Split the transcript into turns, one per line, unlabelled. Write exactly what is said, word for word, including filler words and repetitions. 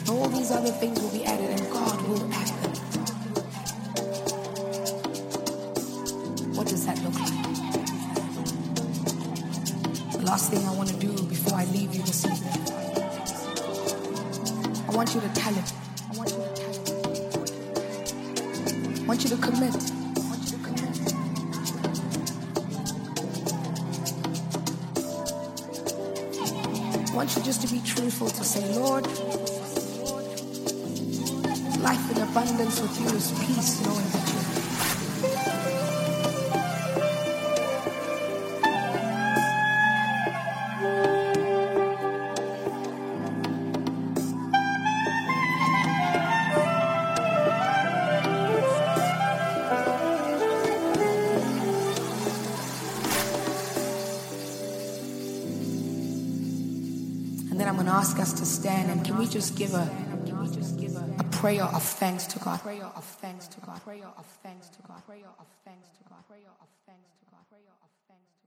All these other things will be added, and God will add them. What does that look like? The last thing I want to do before I leave you this evening, I want you to tell him. I want you to tell him. I want you to commit. I want you to commit. I want you just to be truthful, to say, Lord, life in abundance with you is peace, knowing that you're ask us to stand, and can we just give a a prayer of thanks to God? Prayer of thanks to God. Prayer of thanks to God. Prayer of thanks to God. Prayer of thanks to God.